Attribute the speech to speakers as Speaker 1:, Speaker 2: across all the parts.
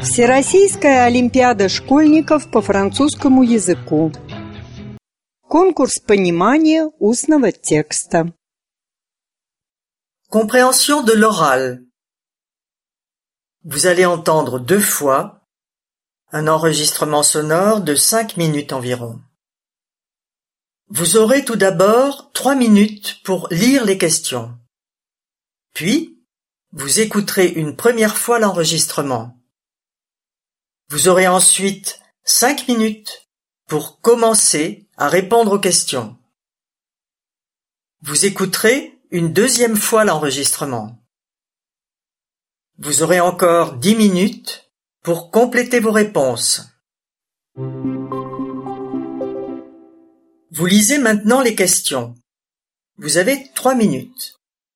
Speaker 1: Всероссийская олимпиада школьников по французскому языку. Конкурс понимания устного текста.
Speaker 2: Compréhension de l'oral. Vous allez entendre 2 fois un enregistrement sonore de 5 minutes environ. Vous aurez tout d'abord 3 minutes pour lire les questions. Puis, vous écouterez une première fois l'enregistrement. Vous aurez ensuite 5 minutes pour commencer à répondre aux questions. Vous écouterez une deuxième fois l'enregistrement. Vous aurez encore 10 minutes pour compléter vos réponses. Vous lisez maintenant les questions. Vous avez 3 minutes.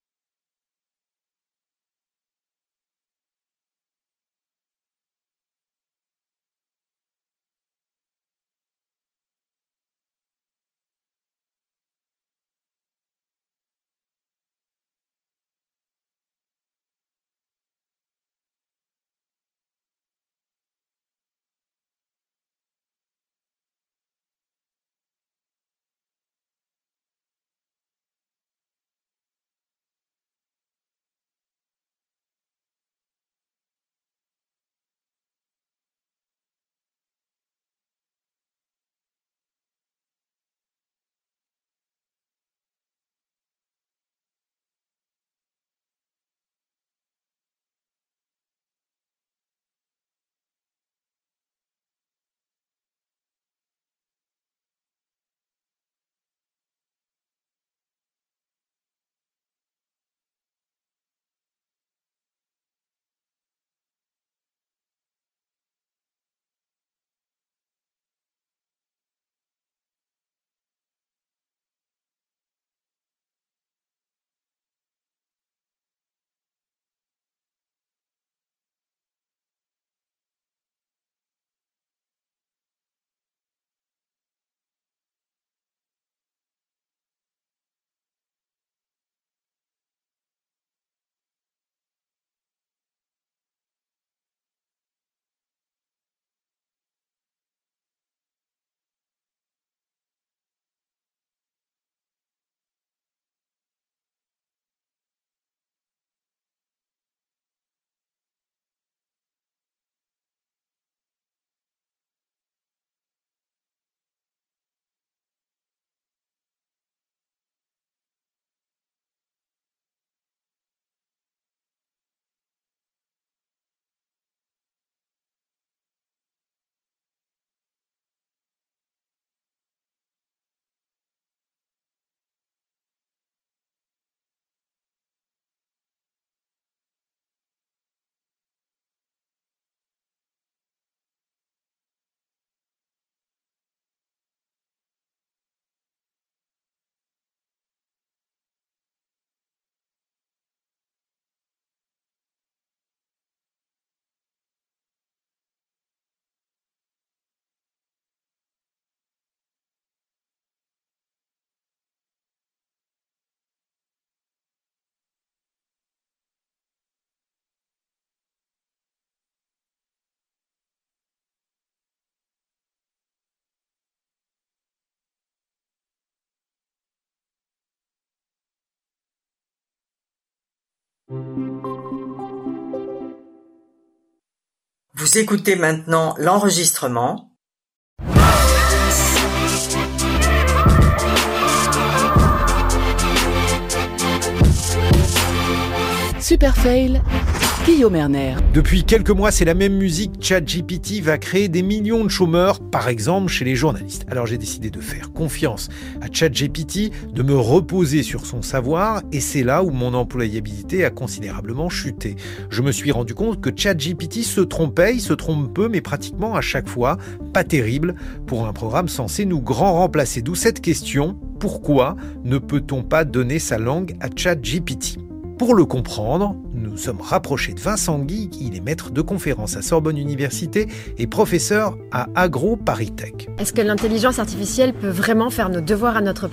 Speaker 2: Vous écoutez maintenant l'enregistrement.
Speaker 3: Super fail, Guillaume Erner.
Speaker 4: Depuis quelques mois, c'est la même musique. ChatGPT va créer des millions de chômeurs, par exemple chez les journalistes. Alors j'ai décidé de faire confiance à ChatGPT, de me reposer sur son savoir, et c'est là où mon employabilité a considérablement chuté. Je me suis rendu compte que ChatGPT se trompait, il se trompe peu, mais pratiquement à chaque fois. Pas terrible pour un programme censé nous grand remplacer. D'où cette question, pourquoi ne peut-on pas donner sa langue à ChatGPT ? Pour le comprendre, nous sommes rapprochés de Vincent Guy, il est maître de conférences à Sorbonne Université et professeur à Agro Paris Tech.
Speaker 5: Est-ce que l'intelligence artificielle peut vraiment faire nos devoirs à notre place ?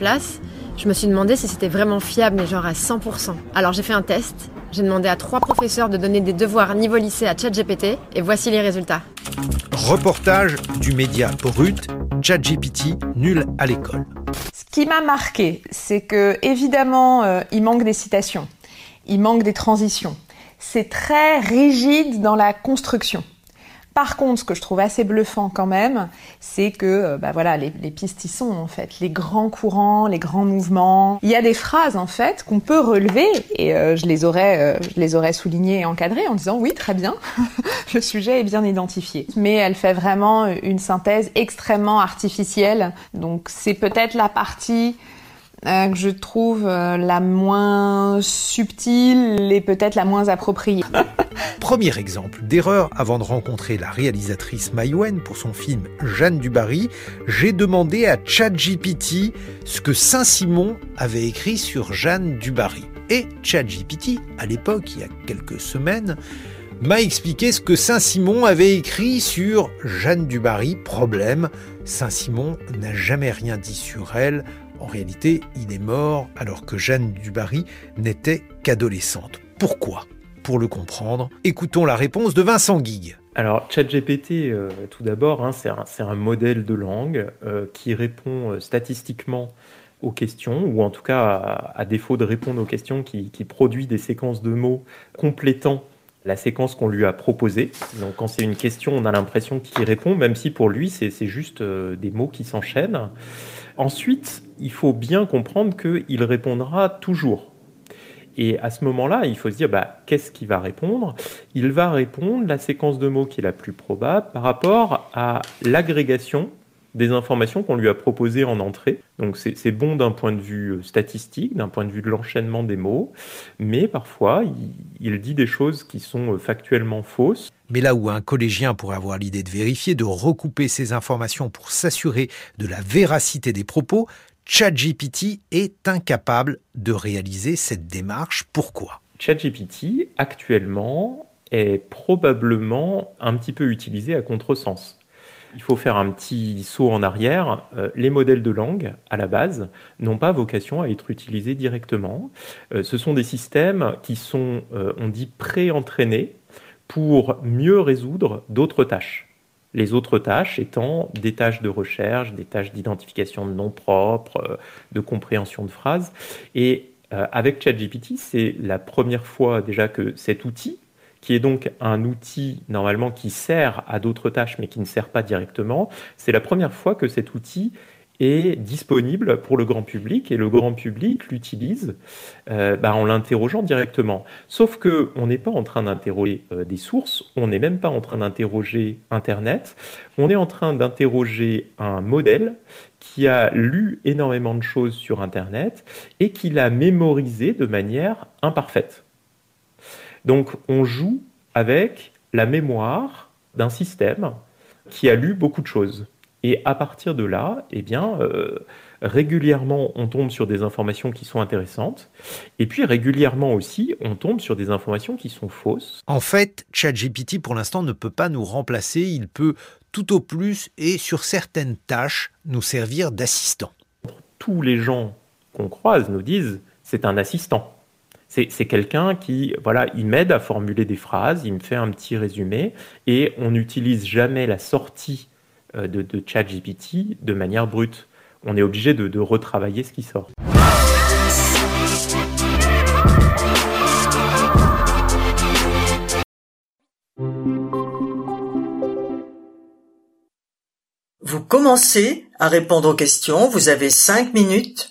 Speaker 5: Je me suis demandé si c'était vraiment fiable, mais genre à 100%. Alors j'ai fait un test, j'ai demandé à 3 professeurs de donner des devoirs niveau lycée à ChatGPT, et voici les résultats.
Speaker 4: Reportage du média brut, ChatGPT, nul à l'école.
Speaker 6: Ce qui m'a marqué, c'est que évidemment, il manque des citations, il manque des transitions. C'est très rigide dans la construction. Par contre, ce que je trouve assez bluffant quand même, c'est que les pistes y sont en fait, les grands courants, les grands mouvements. Il y a des phrases en fait qu'on peut relever et je les aurais soulignées et encadrées en disant oui, très bien, le sujet est bien identifié. Mais elle fait vraiment une synthèse extrêmement artificielle. Donc c'est peut-être la partie que je trouve la moins subtile et peut-être la moins appropriée.
Speaker 4: Premier exemple d'erreur avant de rencontrer la réalisatrice Maïwenn pour son film Jeanne du Barry, j'ai demandé à ChatGPT ce que Saint-Simon avait écrit sur Jeanne du Barry. Et ChatGPT, à l'époque, il y a quelques semaines, m'a expliqué ce que Saint-Simon avait écrit sur Jeanne du Barry. Problème, Saint-Simon n'a jamais rien dit sur elle. En réalité, il est mort alors que Jeanne du Barry n'était qu'adolescente. Pourquoi ? Pour le comprendre, écoutons la réponse de Vincent Guigues.
Speaker 7: Alors, ChatGPT, tout d'abord, c'est un modèle de langue qui répond statistiquement aux questions, ou en tout cas, à défaut de répondre aux questions, qui produit des séquences de mots complétant la séquence qu'on lui a proposée. Donc, quand c'est une question, on a l'impression qu'il répond, même si pour lui, c'est juste des mots qui s'enchaînent. Ensuite, il faut bien comprendre qu'il répondra toujours. Et à ce moment-là, il faut se dire, qu'est-ce qu'il va répondre ? Il va répondre la séquence de mots qui est la plus probable par rapport à l'agrégation des informations qu'on lui a proposées en entrée. Donc c'est bon d'un point de vue statistique, d'un point de vue de l'enchaînement des mots, mais parfois, il dit des choses qui sont factuellement fausses.
Speaker 4: Mais là où un collégien pourrait avoir l'idée de vérifier, de recouper ces informations pour s'assurer de la véracité des propos, ChatGPT est incapable de réaliser cette démarche. Pourquoi ?
Speaker 7: ChatGPT, actuellement, est probablement un petit peu utilisé à contresens. Il faut faire un petit saut en arrière. Les modèles de langue, à la base, n'ont pas vocation à être utilisés directement. Ce sont des systèmes qui sont, on dit, pré-entraînés pour mieux résoudre d'autres tâches. Les autres tâches étant des tâches de recherche, des tâches d'identification de noms propres, de compréhension de phrases. Et avec ChatGPT, c'est la première fois déjà que cet outil, qui est donc un outil normalement qui sert à d'autres tâches mais qui ne sert pas directement, c'est la première fois que cet outil est disponible pour le grand public et le grand public l'utilise en l'interrogeant directement. Sauf qu'on n'est pas en train d'interroger des sources, on n'est même pas en train d'interroger Internet, on est en train d'interroger un modèle qui a lu énormément de choses sur Internet et qui l'a mémorisé de manière imparfaite. Donc on joue avec la mémoire d'un système qui a lu beaucoup de choses. Et à partir de là, régulièrement, on tombe sur des informations qui sont intéressantes. Et puis, régulièrement aussi, on tombe sur des informations qui sont fausses.
Speaker 4: En fait, ChatGPT, pour l'instant, ne peut pas nous remplacer. Il peut, tout au plus, et sur certaines tâches, nous servir d'assistant.
Speaker 7: Tous les gens qu'on croise nous disent « c'est un assistant ». C'est quelqu'un qui, il m'aide à formuler des phrases, il me fait un petit résumé, et on n'utilise jamais la sortie de ChatGPT de manière brute. On est obligé de retravailler ce qui sort.
Speaker 2: Vous commencez à répondre aux questions, vous avez 5 minutes.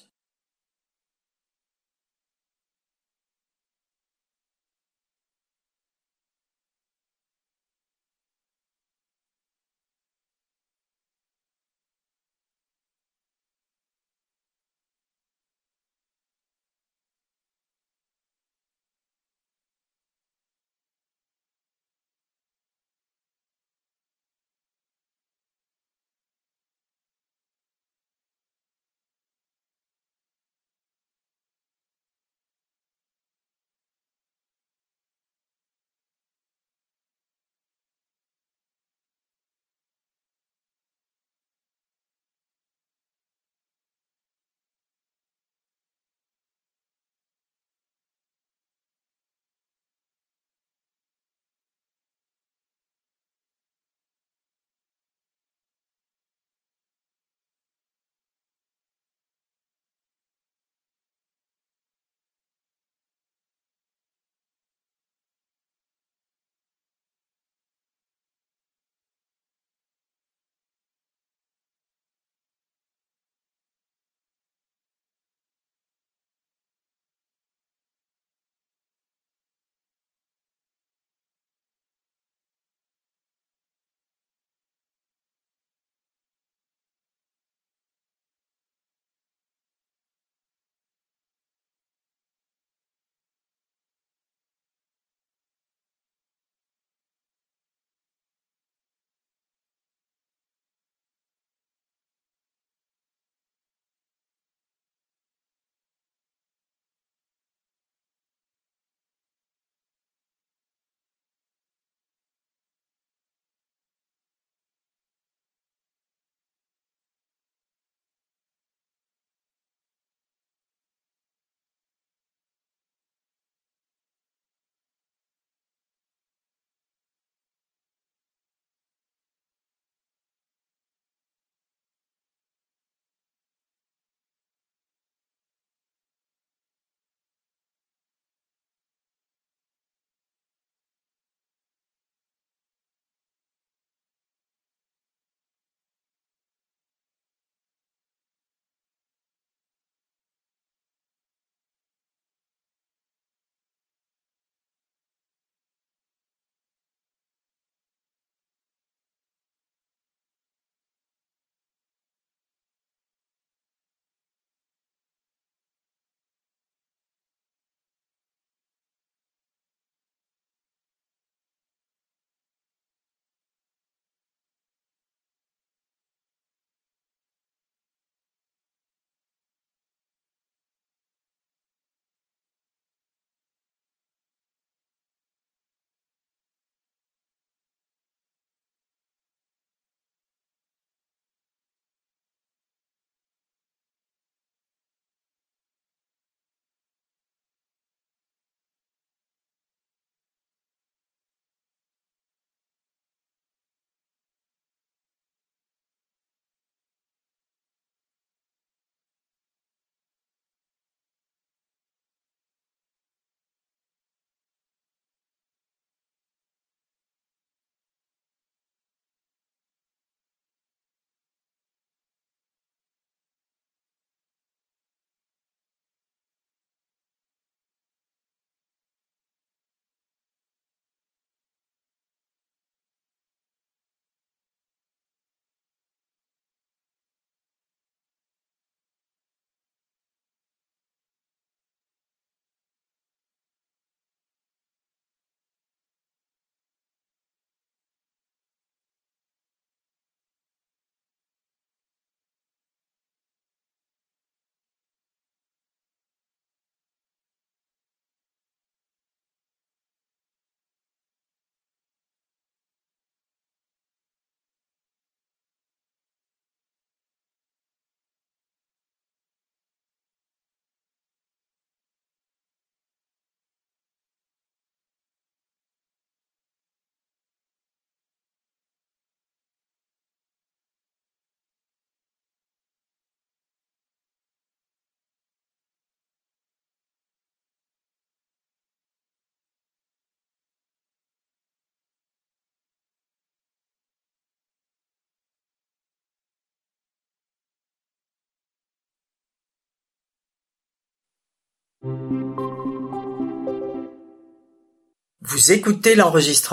Speaker 2: Vous écoutez l'enregistrement ?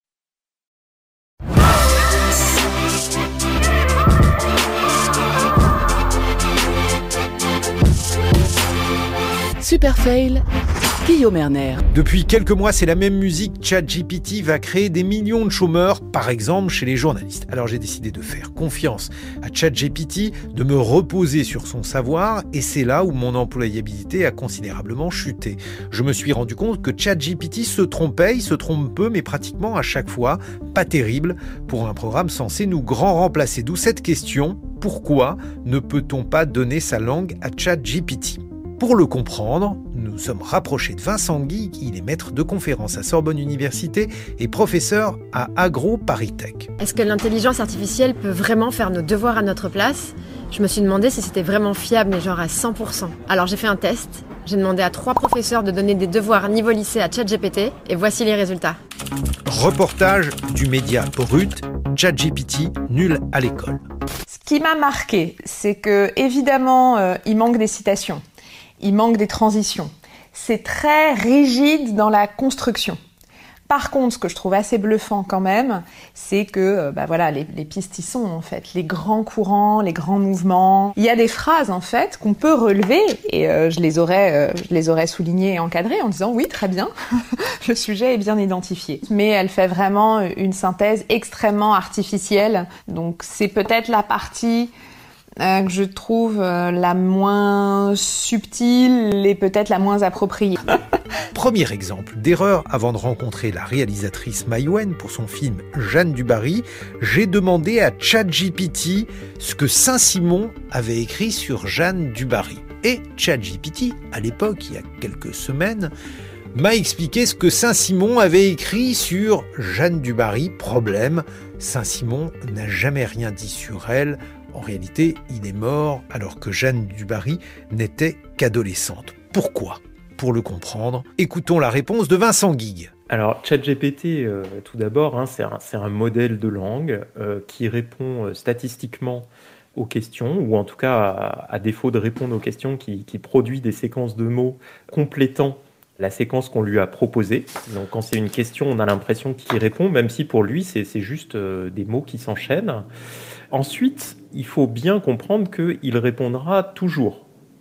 Speaker 3: Super fail, Guillaume Erner.
Speaker 4: Depuis quelques mois, c'est la même musique. ChatGPT va créer des millions de chômeurs, par exemple chez les journalistes. Alors j'ai décidé de faire confiance à ChatGPT, de me reposer sur son savoir, et c'est là où mon employabilité a considérablement chuté. Je me suis rendu compte que ChatGPT se trompait, il se trompe peu, mais pratiquement à chaque fois. Pas terrible pour un programme censé nous grand remplacer. D'où cette question, pourquoi ne peut-on pas donner sa langue à ChatGPT ? Pour le comprendre, nous sommes rapprochés de Vincent Guy, il est maître de conférences à Sorbonne Université et professeur à Agro Paris Tech.
Speaker 5: Est-ce que l'intelligence artificielle peut vraiment faire nos devoirs à notre place ? Je me suis demandé si c'était vraiment fiable, mais genre à 100%. Alors j'ai fait un test, j'ai demandé à 3 professeurs de donner des devoirs niveau lycée à ChatGPT, et voici les résultats.
Speaker 4: Reportage du média brut, ChatGPT nul à l'école.
Speaker 6: Ce qui m'a marqué, c'est que évidemment, il manque des citations. Il manque des transitions. C'est très rigide dans la construction. Par contre, ce que je trouve assez bluffant quand même, c'est que les pistes y sont en fait. Les grands courants, les grands mouvements. Il y a des phrases en fait qu'on peut relever et je les aurais soulignées et encadrées en disant oui, très bien, le sujet est bien identifié. Mais elle fait vraiment une synthèse extrêmement artificielle. Donc c'est peut-être la partie que je trouve la moins subtile et peut-être la moins appropriée.
Speaker 4: Premier exemple d'erreur avant de rencontrer la réalisatrice Maïwenn pour son film Jeanne du Barry, j'ai demandé à ChatGPT ce que Saint-Simon avait écrit sur Jeanne du Barry. Et ChatGPT, à l'époque, il y a quelques semaines, m'a expliqué ce que Saint-Simon avait écrit sur Jeanne du Barry. Problème, Saint-Simon n'a jamais rien dit sur elle. En réalité, il est mort alors que Jeanne du Barry n'était qu'adolescente. Pourquoi ? Pour le comprendre, écoutons la réponse de Vincent Guy.
Speaker 7: Alors, ChatGPT, tout d'abord, c'est un modèle de langue qui répond statistiquement aux questions, ou en tout cas, à défaut de répondre aux questions, qui produit des séquences de mots complétant la séquence qu'on lui a proposée. Donc, quand c'est une question, on a l'impression qu'il répond, même si pour lui, c'est juste des mots qui s'enchaînent. Ensuite, il faut bien comprendre qu'il répondra toujours.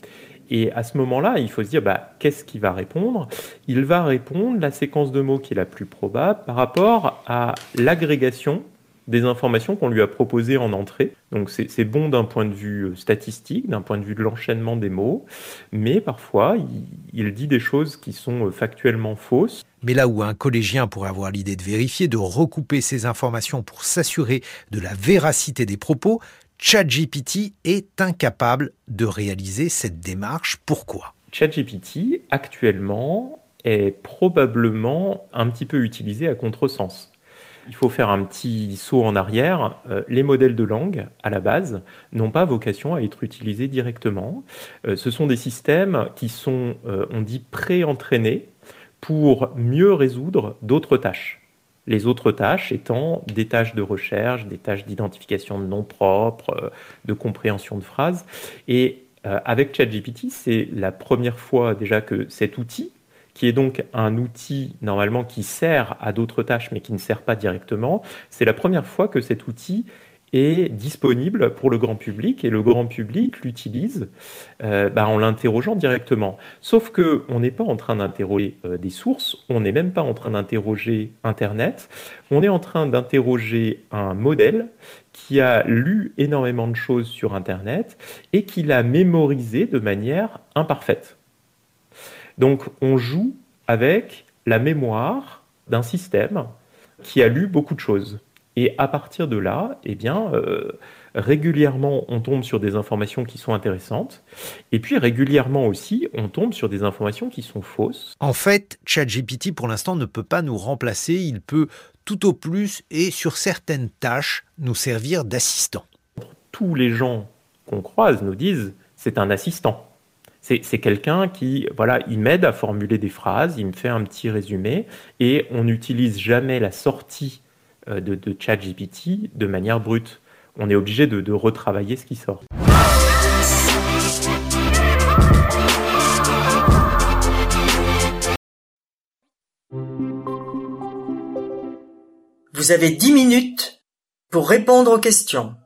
Speaker 7: Et à ce moment-là, il faut se dire, qu'est-ce qu'il va répondre ? Il va répondre la séquence de mots qui est la plus probable par rapport à l'agrégation des informations qu'on lui a proposées en entrée. Donc c'est bon d'un point de vue statistique, d'un point de vue de l'enchaînement des mots, mais parfois, il dit des choses qui sont factuellement fausses.
Speaker 4: Mais là où un collégien pourrait avoir l'idée de vérifier, de recouper ces informations pour s'assurer de la véracité des propos, ChatGPT est incapable de réaliser cette démarche. Pourquoi ?
Speaker 7: ChatGPT, actuellement, est probablement un petit peu utilisé à contresens. Il faut faire un petit saut en arrière. Les modèles de langue, à la base, n'ont pas vocation à être utilisés directement. Ce sont des systèmes qui sont, on dit, pré-entraînés pour mieux résoudre d'autres tâches. Les autres tâches étant des tâches de recherche, des tâches d'identification de noms propres, de compréhension de phrases. Et avec ChatGPT, c'est la première fois déjà que cet outil, qui est donc un outil normalement qui sert à d'autres tâches mais qui ne sert pas directement, c'est la première fois que cet outil est disponible pour le grand public et le grand public l'utilise en l'interrogeant directement. Sauf qu'on n'est pas en train d'interroger des sources, on n'est même pas en train d'interroger Internet, on est en train d'interroger un modèle qui a lu énormément de choses sur Internet et qui l'a mémorisé de manière imparfaite. Donc on joue avec la mémoire d'un système qui a lu beaucoup de choses. Et à partir de là, régulièrement, on tombe sur des informations qui sont intéressantes. Et puis, régulièrement aussi, on tombe sur des informations qui sont fausses.
Speaker 4: En fait, ChatGPT, pour l'instant, ne peut pas nous remplacer. Il peut, tout au plus, et sur certaines tâches, nous servir d'assistant.
Speaker 7: Tous les gens qu'on croise nous disent « c'est un assistant ». C'est quelqu'un qui, il m'aide à formuler des phrases, il me fait un petit résumé, et on n'utilise jamais la sortie de ChatGPT de manière brute. On est obligé de retravailler ce qui sort.
Speaker 2: Vous avez 10 minutes pour répondre aux questions.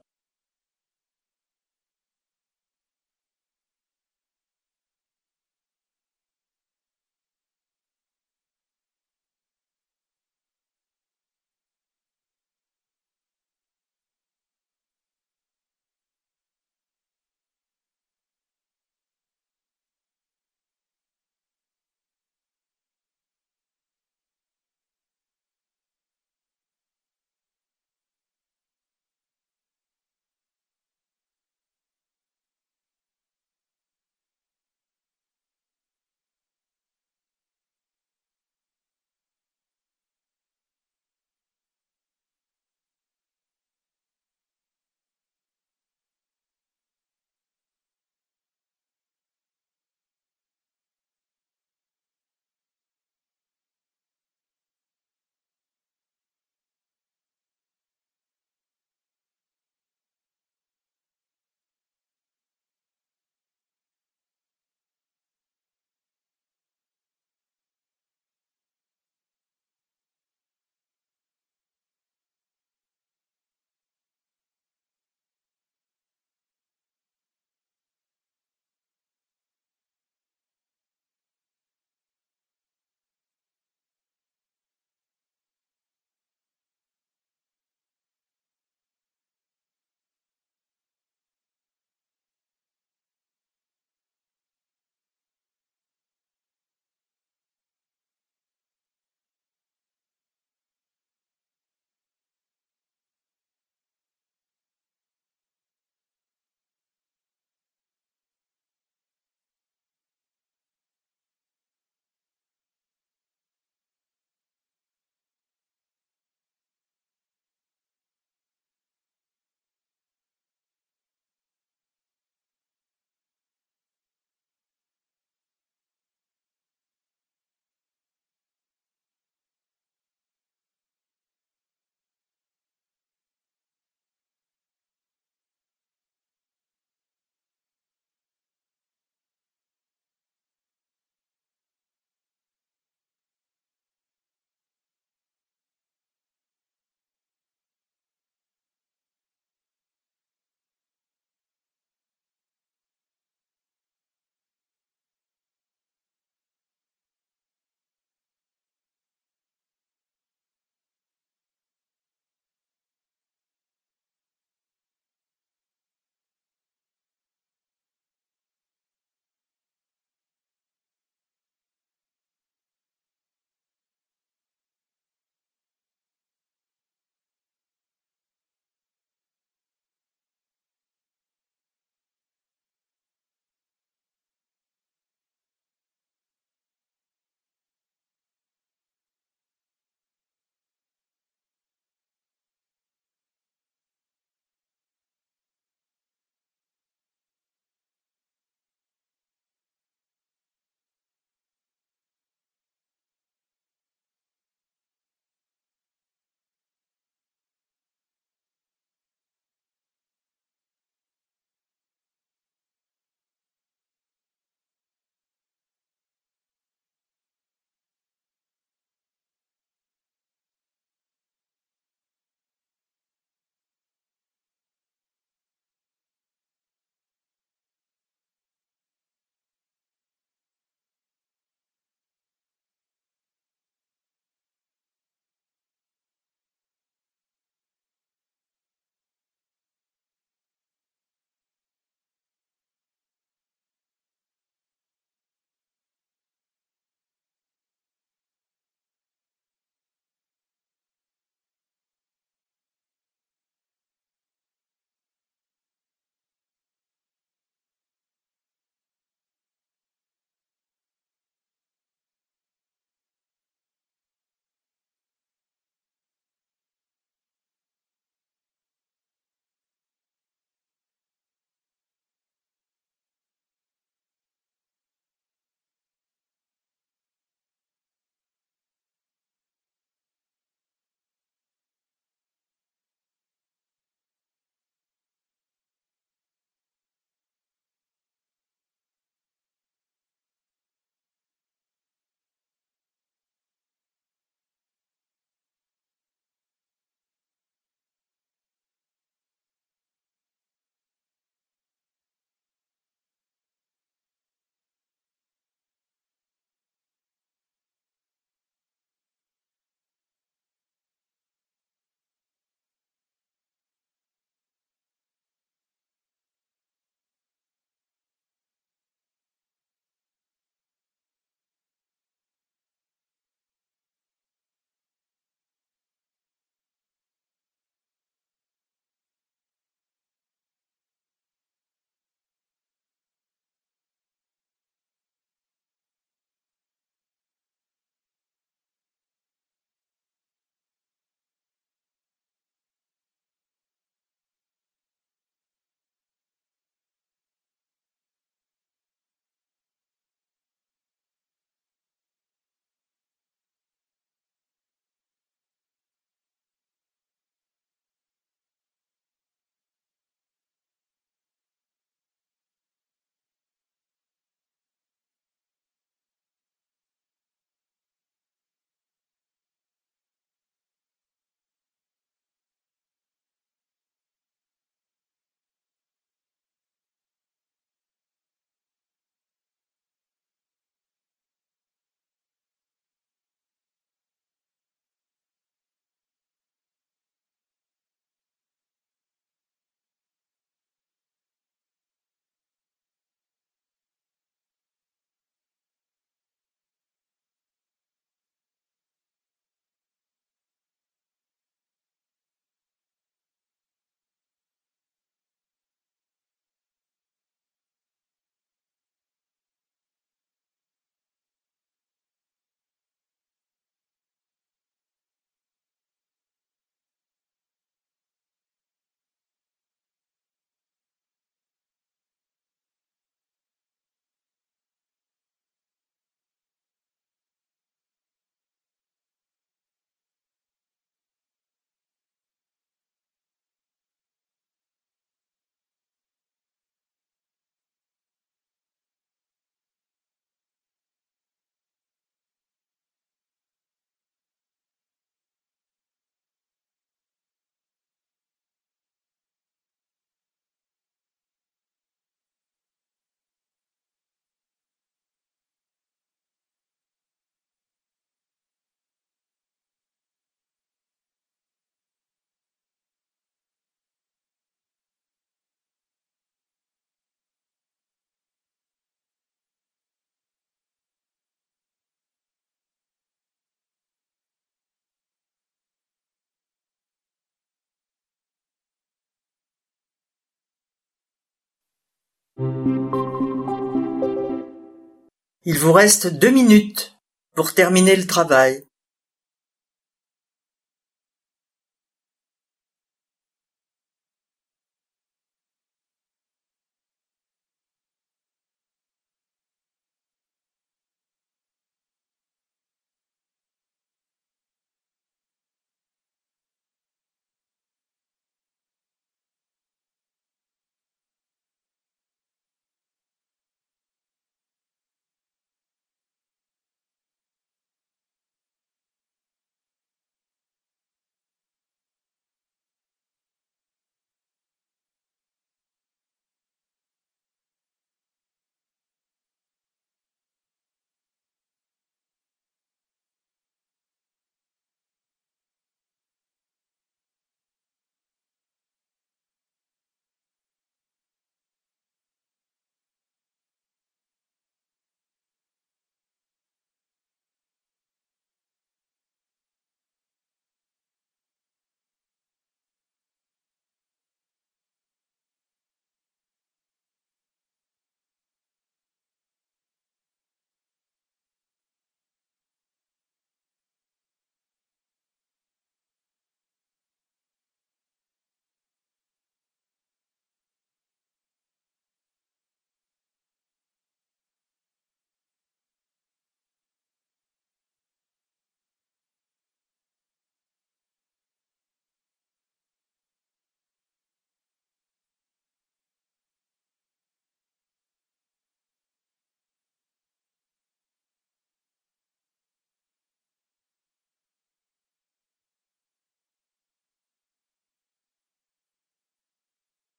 Speaker 2: Il vous reste 2 minutes pour terminer le travail.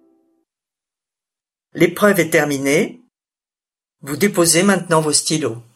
Speaker 2: L'épreuve est terminée. Vous déposez maintenant vos stylos.